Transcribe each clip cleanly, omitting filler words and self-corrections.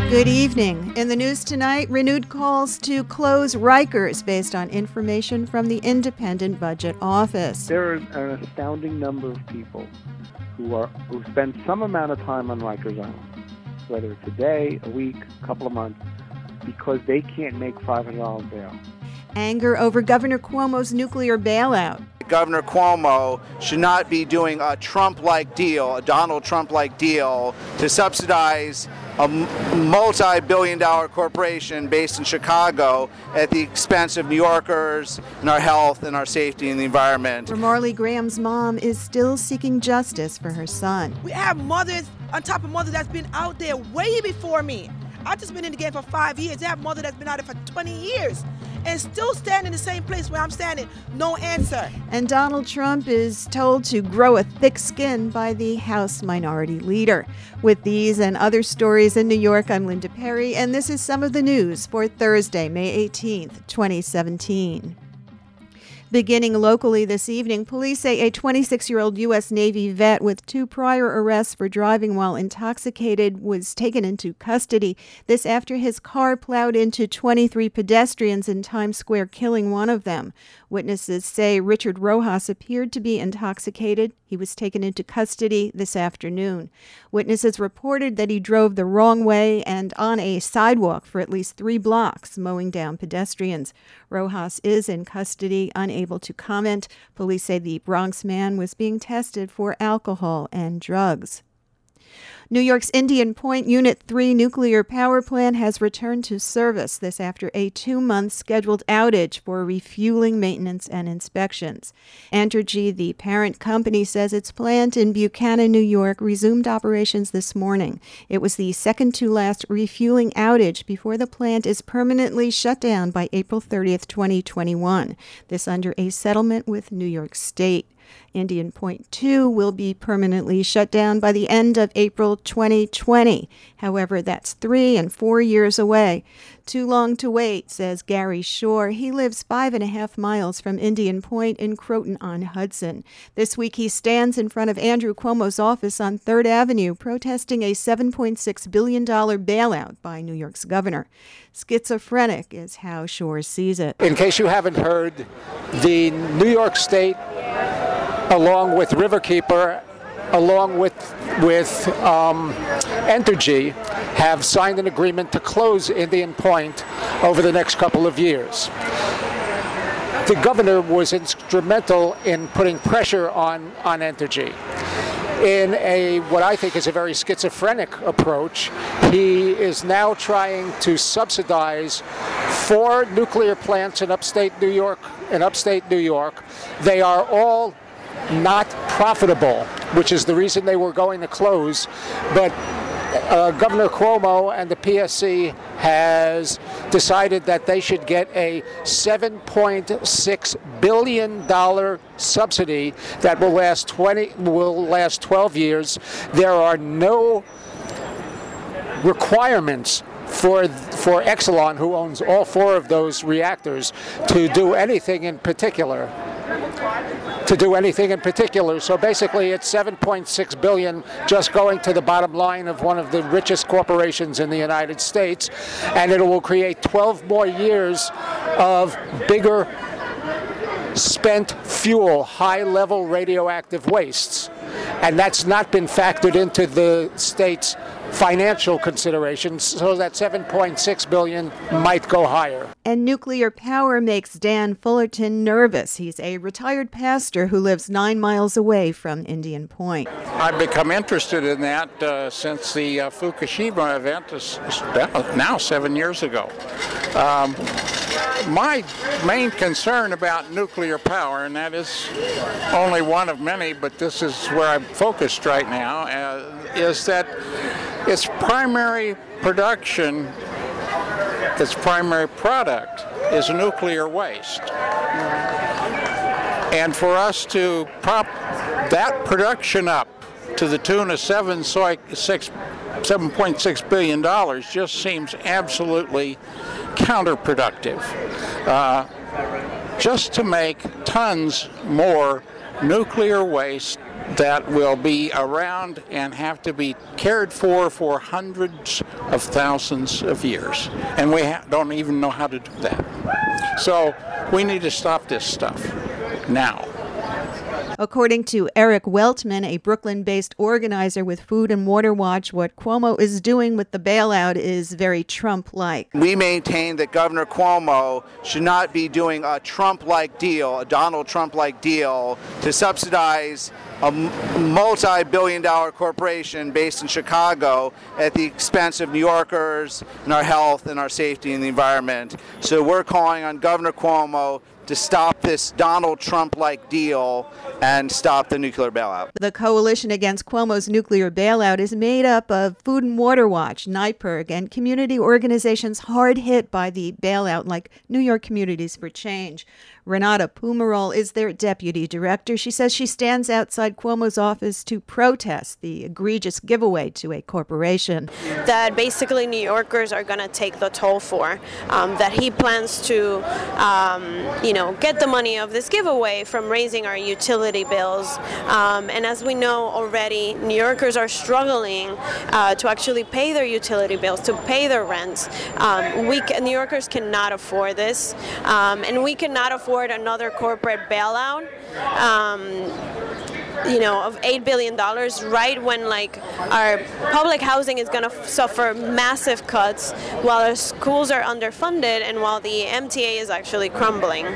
Good evening. In the news tonight, renewed calls to close Rikers based on information from the Independent Budget Office. There is an astounding number of people who spend some amount of time on Rikers Island, whether it's a day, a week, a couple of months, because they can't make $500 bail. Anger over Governor Cuomo's nuclear bailout. Governor Cuomo should not be doing a Trump-like deal, a Donald Trump-like deal, to subsidize a multi-billion-dollar corporation based in Chicago at the expense of New Yorkers and our health and our safety and the environment. Marley Graham's mom is still seeking justice for her son. We have mothers on top of mothers that's been out there way before me. I've just been in the game for 5 years. I have a mother that's been out there for 20 years and still standing in the same place where I'm standing. No answer. And Donald Trump is told to grow a thick skin by the House Minority Leader. With these and other stories in New York, I'm Linda Perry, and this is some of the news for Thursday, May 18th, 2017. Beginning locally this evening, police say a 26-year-old U.S. Navy vet with 2 prior arrests for driving while intoxicated was taken into custody. This after his car plowed into 23 pedestrians in Times Square, killing one of them. Witnesses say Richard Rojas appeared to be intoxicated. He was taken into custody this afternoon. Witnesses reported that he drove the wrong way and on a sidewalk for at least 3 blocks, mowing down pedestrians. Rojas is in custody, unable to comment. Police say the Bronx man was being tested for alcohol and drugs. New York's Indian Point Unit 3 nuclear power plant has returned to service this after a 2-month scheduled outage for refueling, maintenance, and inspections. Entergy, the parent company, says its plant in Buchanan, New York, resumed operations this morning. It was the second to last refueling outage before the plant is permanently shut down by April 30th, 2021. This under a settlement with New York State. Indian Point 2 will be permanently shut down by the end of April 2020. However, that's 3 and 4 years away. Too long to wait, says Gary Shore. He lives 5.5 miles from Indian Point in Croton-on-Hudson. This week he stands in front of Andrew Cuomo's office on 3rd Avenue protesting a $7.6 billion bailout by New York's governor. Schizophrenic is how Shore sees it. In case you haven't heard, the New York State, along with Riverkeeper, along with Entergy, have signed an agreement to close Indian Point over the next couple of years. The governor was instrumental in putting pressure on Entergy. In what I think is a very schizophrenic approach, he is now trying to subsidize 4 nuclear plants in upstate New York. They are all not profitable, which is the reason they were going to close. But Governor Cuomo and the PSC has decided that they should get a $7.6 billion subsidy that will last 12 years. There are no requirements for Exelon, who owns all 4 of those reactors, to do anything in particular. So basically it's $7.6 billion just going to the bottom line of one of the richest corporations in the United States, and it will create 12 more years of bigger spent fuel, high-level radioactive wastes. And that's not been factored into the state's financial considerations, so that $7.6 billion might go higher. And nuclear power makes Dan Fullerton nervous. He's a retired pastor who lives 9 miles away from Indian Point. I've become interested in that since the Fukushima event is now 7 years ago. My main concern about nuclear power, and that is only one of many, but this is where I'm focused right now, is that its primary production, its primary product is nuclear waste. And for us to prop that production up to the tune of $7.6 billion just seems absolutely counterproductive. Just to make tons more nuclear waste that will be around and have to be cared for hundreds of thousands of years. And we don't even know how to do that. So we need to stop this stuff now. According to Eric Weltman, a Brooklyn-based organizer with Food and Water Watch, what Cuomo is doing with the bailout is very Trump-like. We maintain that Governor Cuomo should not be doing a Trump-like deal, a Donald Trump-like deal, to subsidize a multi-billion-dollar corporation based in Chicago at the expense of New Yorkers and our health and our safety and the environment. So we're calling on Governor Cuomo to stop this Donald Trump-like deal and stop the nuclear bailout. The coalition against Cuomo's nuclear bailout is made up of Food and Water Watch, NYPIRG, and community organizations hard hit by the bailout, like New York Communities for Change. Renata Pumarol is their deputy director. She says she stands outside Cuomo's office to protest the egregious giveaway to a corporation. That basically New Yorkers are going to take the toll for, that he plans to, get the money of this giveaway from raising our utility bills. And as we know already, New Yorkers are struggling to actually pay their utility bills, to pay their rents. New Yorkers cannot afford this, and we cannot afford another corporate bailout. Of $8 billion right when our public housing is going to suffer massive cuts while our schools are underfunded and while the MTA is actually crumbling.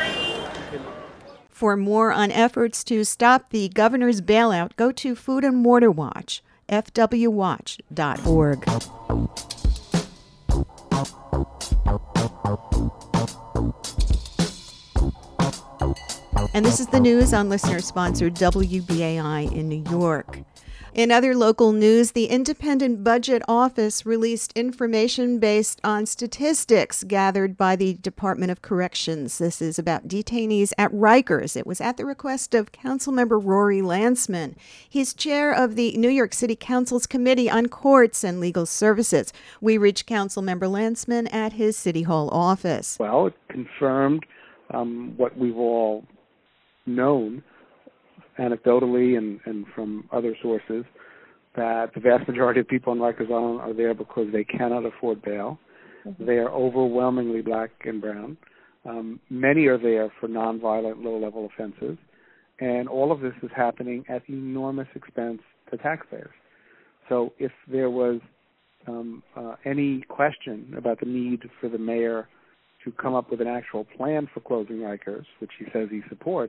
For more on efforts to stop the governor's bailout, go to Food and Water Watch, fwwatch.org. And this is the news on listener-sponsored WBAI in New York. In other local news, the Independent Budget Office released information based on statistics gathered by the Department of Corrections. This is about detainees at Rikers. It was at the request of Councilmember Rory Lansman. He's chair of the New York City Council's Committee on Courts and Legal Services. We reached Councilmember Lansman at his City Hall office. Well, it confirmed what we've all known anecdotally and from other sources, that the vast majority of people on Rikers Island are there because they cannot afford bail. Mm-hmm. They are overwhelmingly black and brown. Many are there for nonviolent, low-level offenses. And all of this is happening at enormous expense to taxpayers. So if there was any question about the need for the mayor to come up with an actual plan for closing Rikers, which he says he supports,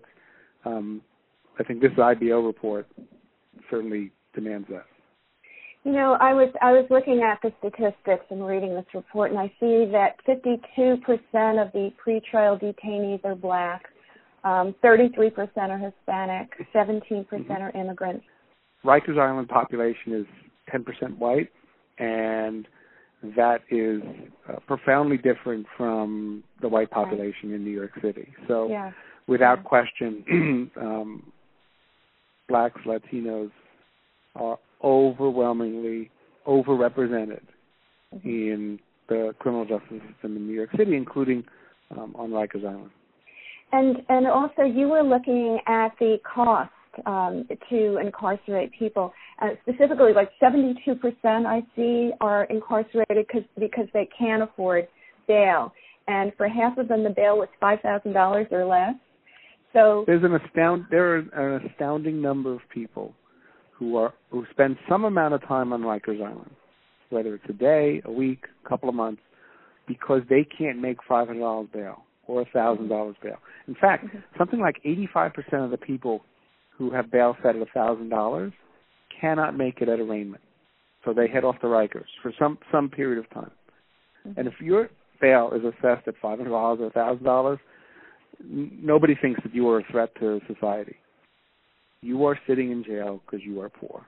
I think this IBO report certainly demands that. I was looking at the statistics and reading this report, and I see that 52% of the pretrial detainees are black, 33% are Hispanic, 17% are immigrants. Rikers Island population is 10% white, and that is profoundly different from the white population in New York City. So without question, blacks, Latinos are overwhelmingly overrepresented in the criminal justice system in New York City, including on Rikers Island. And also you were looking at the cost to incarcerate people. Specifically, 72% I see are incarcerated because they can't afford bail. And for half of them, the bail was $5,000 or less. So there are an astounding number of people who spend some amount of time on Rikers Island, whether it's a day, a week, a couple of months, because they can't make $500 bail or $1,000 bail. In fact, something like 85% of the people who have bail set at $1,000 cannot make it at arraignment. So they head off to Rikers for some period of time. And if your bail is assessed at $500 or $1,000, nobody thinks that you are a threat to society. You are sitting in jail because you are poor.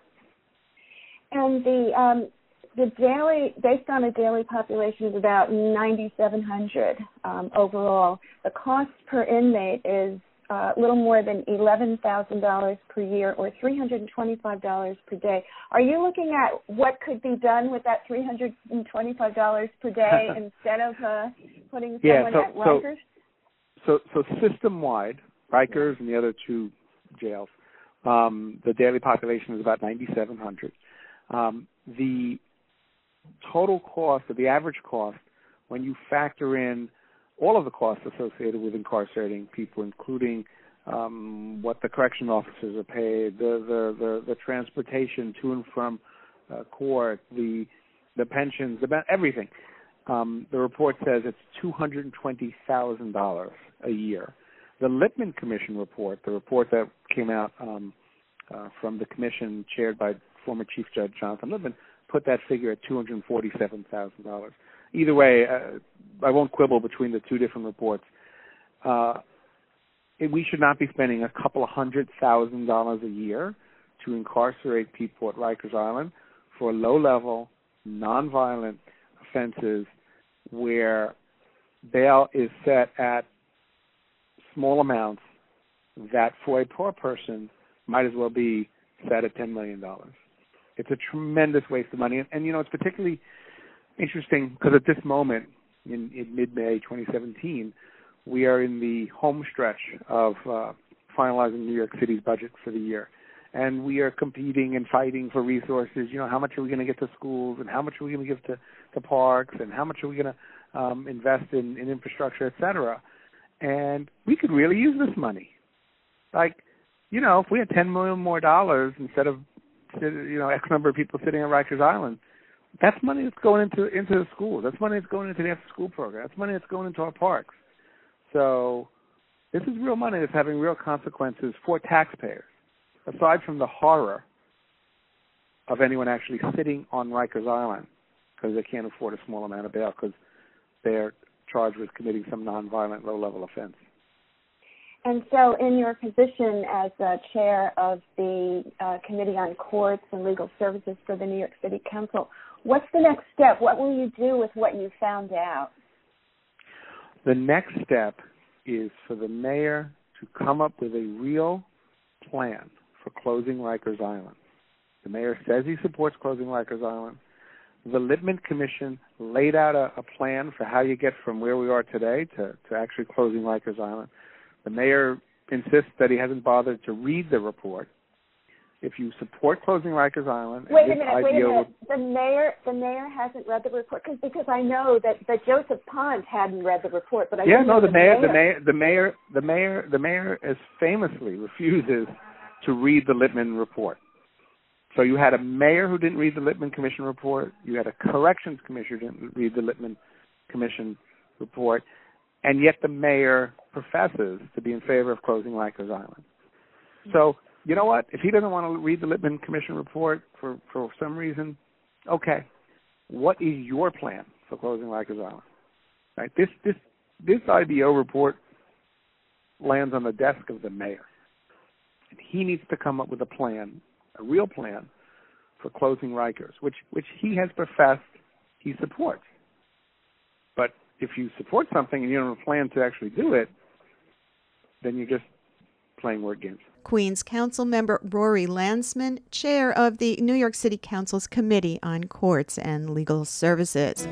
And the daily, based on a daily population, is about 9,700 overall. The cost per inmate is a little more than $11,000 per year, or $325 per day. Are you looking at what could be done with that $325 per day instead of putting someone at Rikers? So system-wide, Rikers and the other two jails. The daily population is about 9,700. The total cost, or the average cost, when you factor in all of the costs associated with incarcerating people, including what the correction officers are paid, the transportation to and from court, the pensions, about everything. The report says it's $220,000 a year. The Lippman Commission report, the report that came out from the commission chaired by former Chief Judge Jonathan Lippman, put that figure at $247,000. Either way, I won't quibble between the two different reports. We should not be spending a couple of $100,000 a year to incarcerate people at Rikers Island for low-level, nonviolent offenses where bail is set at small amounts that for a poor person might as well be set at $10 million. It's a tremendous waste of money. And it's particularly interesting because at this moment, in mid-May 2017, we are in the home stretch of finalizing New York City's budget for the year. And we are competing and fighting for resources. How much are we going to get to schools, and how much are we going to give to parks, and how much are we going to invest in infrastructure, et cetera. And we could really use this money. Like, if we had $10 million more instead of, X number of people sitting at Rikers Island, that's money that's going into the schools. That's money that's going into the after-school program. That's money that's going into our parks. So this is real money that's having real consequences for taxpayers, aside from the horror of anyone actually sitting on Rikers Island because they can't afford a small amount of bail because they're charged with committing some nonviolent, low-level offense. And so in your position as chair of the Committee on Courts and Legal Services for the New York City Council, what's the next step? What will you do with what you found out? The next step is for the mayor to come up with a real plan for closing Rikers Island. The mayor says he supports closing Rikers Island. The Lippman Commission laid out a plan for how you get from where we are today to actually closing Rikers Island. The mayor insists that he hasn't bothered to read the report. If you support closing Rikers Island, wait a minute. The mayor hasn't read the report because I know that Joseph Pond hadn't read the report, but the mayor as famously refuses to read the Lippman report. So you had a mayor who didn't read the Lippman Commission report. You had a corrections commissioner who didn't read the Lippman Commission report, and yet the mayor professes to be in favor of closing Rikers Island. So you know what? If he doesn't want to read the Lippman Commission report for some reason, okay. What is your plan for closing Rikers Island? Right? This IBO report lands on the desk of the mayor. And he needs to come up with a plan, a real plan, for closing Rikers, which he has professed he supports. But if you support something and you don't have a plan to actually do it, then you're just playing word games. Queens Council member Rory Lansman, chair of the New York City Council's Committee on Courts and Legal Services.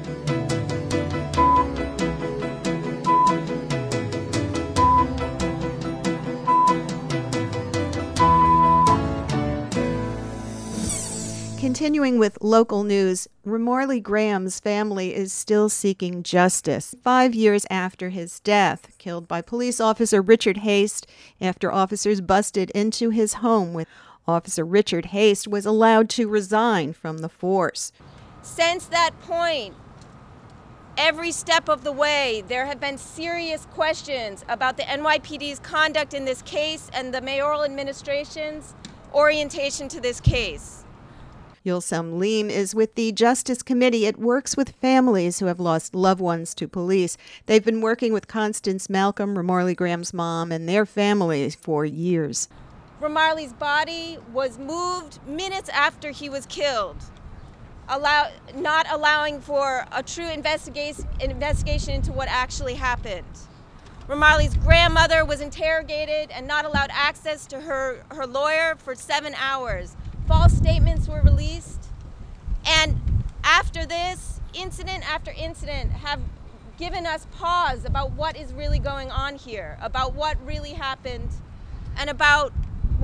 Continuing with local news, Ramarley Graham's family is still seeking justice 5 years after his death, killed by police officer Richard Haste after officers busted into his home. With Officer Richard Haste was allowed to resign from the force. Since that point, every step of the way, there have been serious questions about the NYPD's conduct in this case and the mayoral administration's orientation to this case. Yulsum Leem is with the Justice Committee. It works with families who have lost loved ones to police. They've been working with Constance Malcolm, Ramarley Graham's mom, and their family for years. Ramarley's body was moved minutes after he was killed, not allowing for a true investigation into what actually happened. Ramarley's grandmother was interrogated and not allowed access to her lawyer for 7 hours. False statements were released, and after this, incident after incident have given us pause about what is really going on here, about what really happened, and about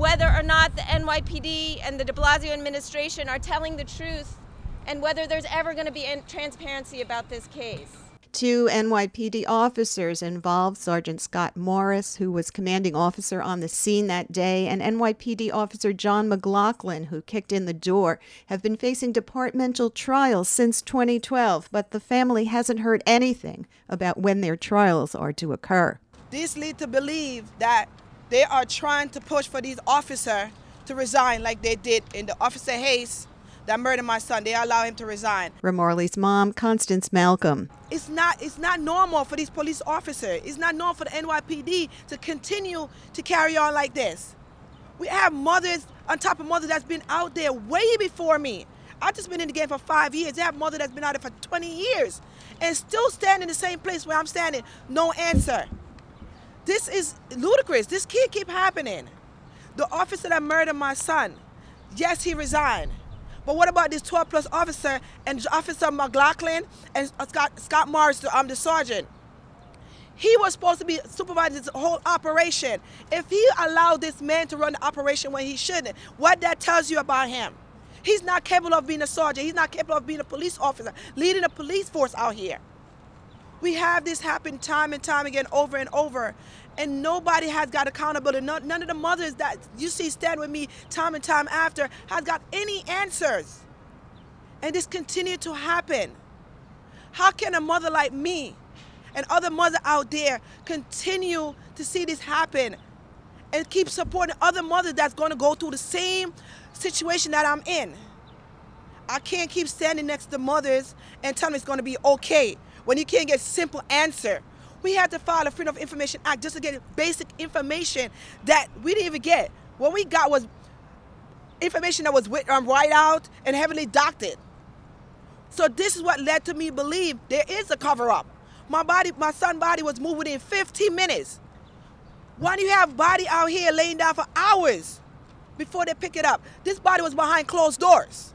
whether or not the NYPD and the de Blasio administration are telling the truth and whether there's ever going to be transparency about this case. 2 NYPD officers involved, Sergeant Scott Morris, who was commanding officer on the scene that day, and NYPD officer John McLaughlin, who kicked in the door, have been facing departmental trials since 2012, but the family hasn't heard anything about when their trials are to occur. This leads to believe that they are trying to push for these officers to resign like they did in the Officer Hayes that murdered my son. They allow him to resign. Ramorley's mom, Constance Malcolm. It's not normal for these police officers. It's not normal for the NYPD to continue to carry on like this. We have mothers on top of mothers that's been out there way before me. I've just been in the game for 5 years. They have mother that's been out there for 20 years and still standing in the same place where I'm standing. No answer. This is ludicrous. This can't keep happening. The officer that murdered my son, yes, he resigned. But what about this 12-plus officer and Officer McLaughlin and Scott Morris, the sergeant? He was supposed to be supervising this whole operation. If he allowed this man to run the operation when he shouldn't, what that tells you about him? He's not capable of being a sergeant. He's not capable of being a police officer, leading a police force out here. We have this happen time and time again, over and over, and nobody has got accountability. None of the mothers that you see stand with me time and time after has got any answers. And this continued to happen. How can a mother like me and other mothers out there continue to see this happen and keep supporting other mothers that's going to go through the same situation that I'm in? I can't keep standing next to mothers and telling them it's going to be okay when you can't get simple answer. We had to file a Freedom of Information Act just to get basic information that we didn't even get. What we got was information that was white out and heavily doctored. So this is what led to me believe there is a cover-up. My son's body was moved within 15 minutes. Why do you have body out here laying down for hours before they pick it up? This body was behind closed doors.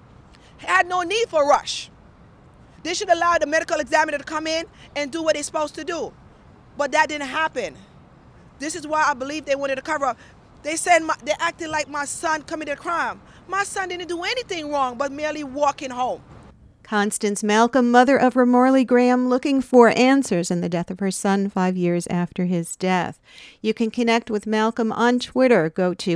Had no need for a rush. They should allow the medical examiner to come in and do what they're supposed to do. But that didn't happen. This is why I believe they wanted to cover up. They said they acted like my son committed a crime. My son didn't do anything wrong but merely walking home. Constance Malcolm, mother of Ramorley Graham, looking for answers in the death of her son 5 years after his death. You can connect with Malcolm on Twitter. Go to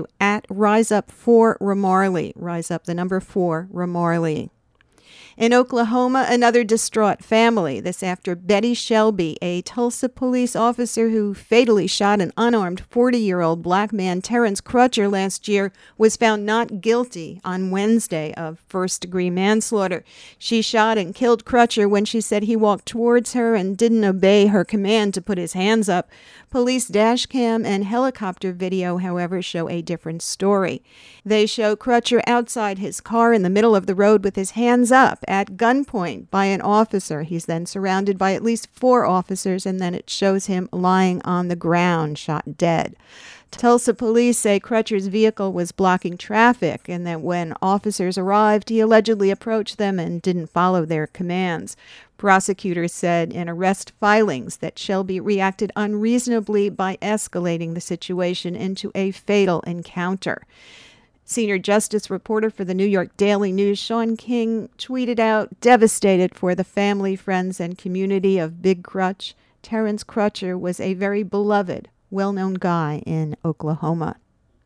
@RiseUp4Ramorley. Rise up the number 4 Ramorley. In Oklahoma, another distraught family. This after Betty Shelby, a Tulsa police officer who fatally shot an unarmed 40-year-old black man, Terrence Crutcher, last year, was found not guilty on Wednesday of first-degree manslaughter. She shot and killed Crutcher when she said he walked towards her and didn't obey her command to put his hands up. Police dashcam and helicopter video, however, show a different story. They show Crutcher outside his car in the middle of the road with his hands up at gunpoint by an officer. He's then surrounded by at least 4 officers, and then it shows him lying on the ground, shot dead. Tulsa police say Crutcher's vehicle was blocking traffic and that when officers arrived, he allegedly approached them and didn't follow their commands. Prosecutors said in arrest filings that Shelby reacted unreasonably by escalating the situation into a fatal encounter. Senior justice reporter for the New York Daily News, Sean King, tweeted out, "Devastated for the family, friends, and community of Big Crutch. Terrence Crutcher was a very beloved, well-known guy in Oklahoma."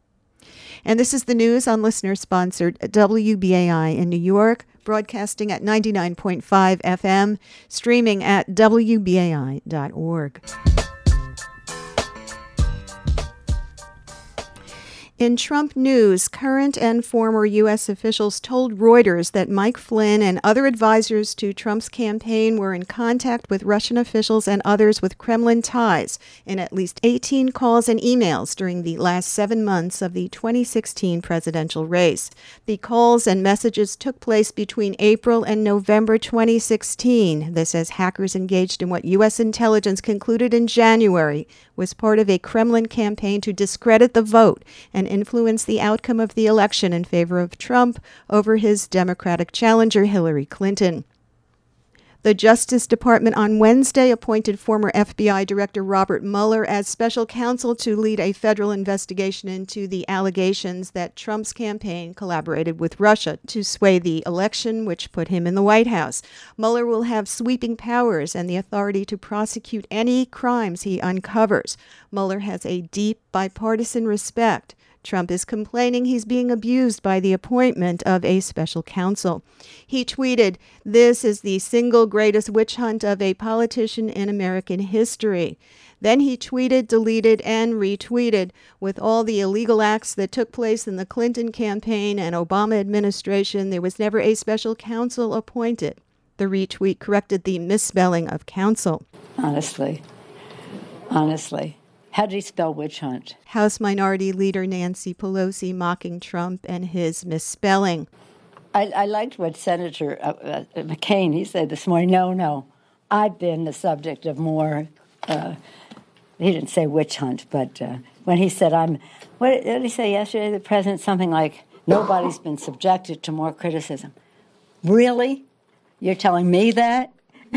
And this is the news on listener-sponsored WBAI in New York, broadcasting at 99.5 FM, streaming at WBAI.org. In Trump news, current and former U.S. officials told Reuters that Mike Flynn and other advisors to Trump's campaign were in contact with Russian officials and others with Kremlin ties in at least 18 calls and emails during the last 7 months of the 2016 presidential race. The calls and messages took place between April and November 2016. This as hackers engaged in what U.S. intelligence concluded in January was part of a Kremlin campaign to discredit the vote and influence the outcome of the election in favor of Trump over his Democratic challenger Hillary Clinton. The Justice Department on Wednesday appointed former FBI Director Robert Mueller as special counsel to lead a federal investigation into the allegations that Trump's campaign collaborated with Russia to sway the election, which put him in the White House. Mueller will have sweeping powers and the authority to prosecute any crimes he uncovers. Mueller has a deep bipartisan respect. Trump is complaining he's being abused by the appointment of a special counsel. He tweeted, "This is the single greatest witch hunt of a politician in American history." Then he tweeted, deleted, and retweeted, "With all the illegal acts that took place in the Clinton campaign and Obama administration, there was never a special counsel appointed." The retweet corrected the misspelling of counsel. Honestly. How do you spell witch hunt? House Minority Leader Nancy Pelosi mocking Trump and his misspelling. I liked what Senator McCain, he said this morning, no, I've been the subject of more, he didn't say witch hunt, but when he said, what did he say yesterday, the president? Something like, nobody's been subjected to more criticism. Really? You're telling me that?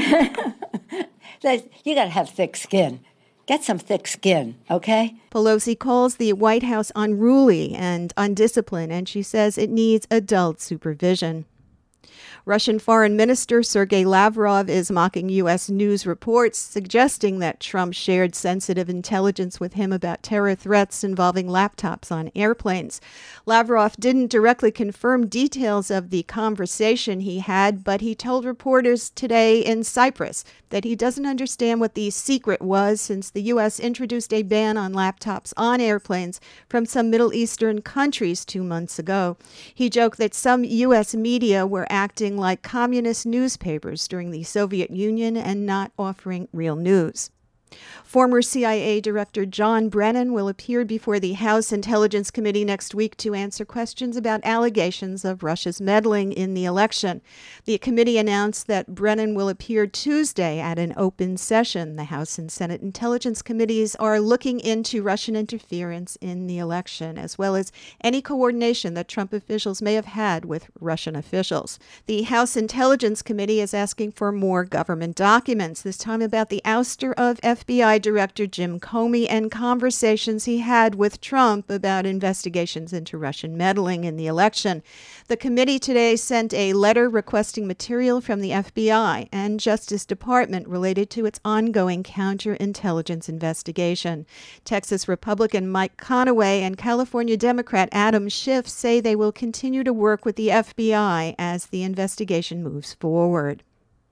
You got to have thick skin. Get some thick skin, okay? Pelosi calls the White House unruly and undisciplined, and she says it needs adult supervision. Russian Foreign Minister Sergei Lavrov is mocking U.S. news reports suggesting that Trump shared sensitive intelligence with him about terror threats involving laptops on airplanes. Lavrov didn't directly confirm details of the conversation he had, but he told reporters today in Cyprus that he doesn't understand what the secret was since the U.S. introduced a ban on laptops on airplanes from some Middle Eastern countries 2 months ago. He joked that some U.S. media were acting like communist newspapers during the Soviet Union and not offering real news. Former CIA Director John Brennan will appear before the House Intelligence Committee next week to answer questions about allegations of Russia's meddling in the election. The committee announced that Brennan will appear Tuesday at an open session. The House and Senate Intelligence Committees are looking into Russian interference in the election, as well as any coordination that Trump officials may have had with Russian officials. The House Intelligence Committee is asking for more government documents, this time about the ouster of FBI Director Jim Comey and conversations he had with Trump about investigations into Russian meddling in the election. The committee today sent a letter requesting material from the FBI and Justice Department related to its ongoing counterintelligence investigation. Texas Republican Mike Conaway and California Democrat Adam Schiff say they will continue to work with the FBI as the investigation moves forward.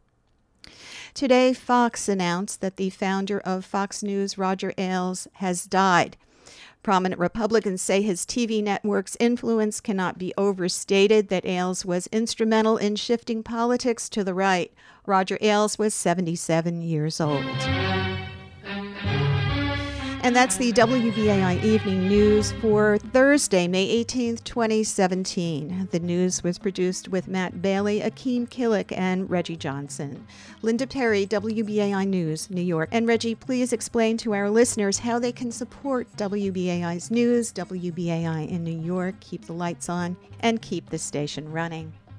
Today, Fox announced that the founder of Fox News, Roger Ailes, has died. Prominent Republicans say his TV network's influence cannot be overstated, that Ailes was instrumental in shifting politics to the right. Roger Ailes was 77 years old. And that's the WBAI Evening News for Thursday, May 18th, 2017. The news was produced with Matt Bailey, Akeem Killick, and Reggie Johnson. Linda Perry, WBAI News, New York. And Reggie, please explain to our listeners how they can support WBAI's news, WBAI in New York, keep the lights on, and keep the station running.